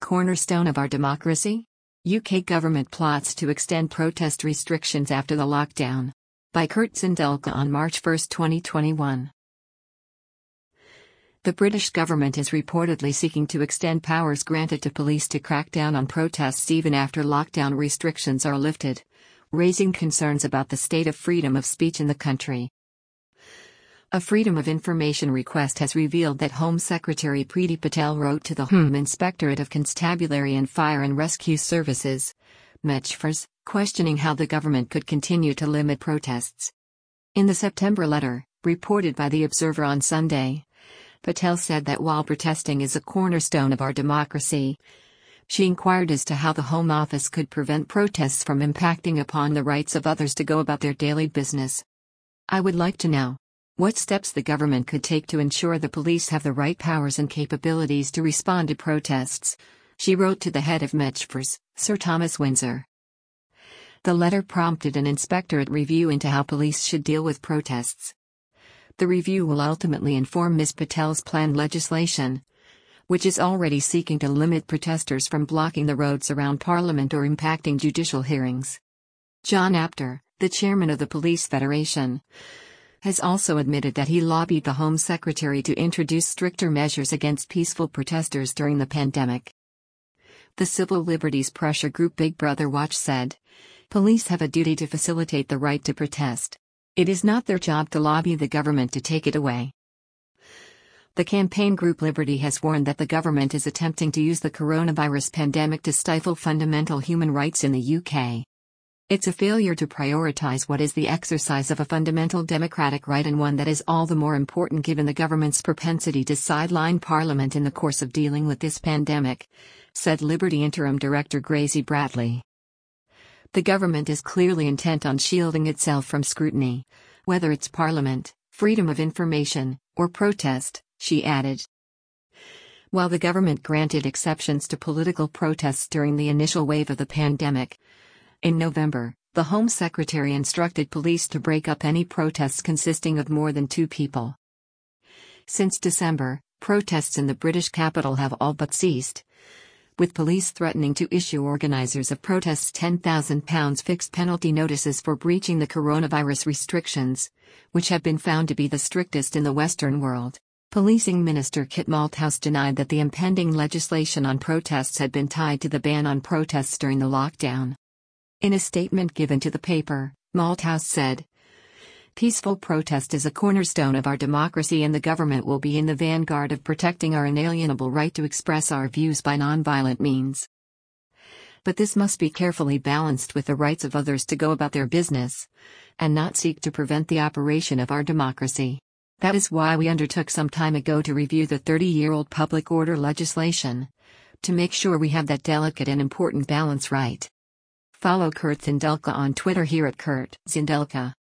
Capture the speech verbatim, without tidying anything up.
cornerstone of our democracy? U K government plots to extend protest restrictions after the lockdown. By Kurt Zindelka on March first, twenty twenty-one. The British government is reportedly seeking to extend powers granted to police to crack down on protests even after lockdown restrictions are lifted, raising concerns about the state of freedom of speech in the country. A Freedom of Information request has revealed that Home Secretary Priti Patel wrote to the Home Inspectorate of Constabulary and Fire and Rescue Services, M E F R S, questioning how the government could continue to limit protests. In the September letter, reported by The Observer on Sunday, Patel said that while protesting is a cornerstone of our democracy, she inquired as to how the Home Office could prevent protests from impacting upon the rights of others to go about their daily business. I would like to know what steps the government could take to ensure the police have the right powers and capabilities to respond to protests, she wrote to the head of M E F R S, Sir Thomas Windsor. The letter prompted an inspectorate review into how police should deal with protests. The review will ultimately inform Miz Patel's planned legislation, which is already seeking to limit protesters from blocking the roads around Parliament or impacting judicial hearings. John Apter, the chairman of the Police Federation, has also admitted that he lobbied the Home Secretary to introduce stricter measures against peaceful protesters during the pandemic. The civil liberties pressure group Big Brother Watch said, "Police have a duty to facilitate the right to protest. It is not their job to lobby the government to take it away." The campaign group Liberty has warned that the government is attempting to use the coronavirus pandemic to stifle fundamental human rights in the U K. It's a failure to prioritize what is the exercise of a fundamental democratic right and one that is all the more important given the government's propensity to sideline Parliament in the course of dealing with this pandemic, said Liberty Interim Director Gracie Bradley. The government is clearly intent on shielding itself from scrutiny, whether it's Parliament, freedom of information, or protest, she added. While the government granted exceptions to political protests during the initial wave of the pandemic, in November, the Home Secretary instructed police to break up any protests consisting of more than two people. Since December, protests in the British capital have all but ceased, with police threatening to issue organisers of protests ten thousand pounds fixed penalty notices for breaching the coronavirus restrictions, which have been found to be the strictest in the Western world. Policing Minister Kit Malthouse denied that the impending legislation on protests had been tied to the ban on protests during the lockdown. In a statement given to the paper, Malthouse said, "Peaceful protest is a cornerstone of our democracy and the government will be in the vanguard of protecting our inalienable right to express our views by non-violent means. But this must be carefully balanced with the rights of others to go about their business, and not seek to prevent the operation of our democracy. That is why we undertook some time ago to review the thirty-year-old public order legislation, to make sure we have that delicate and important balance right." Follow Kurt Zindelka on Twitter here at Kurt Zindelka.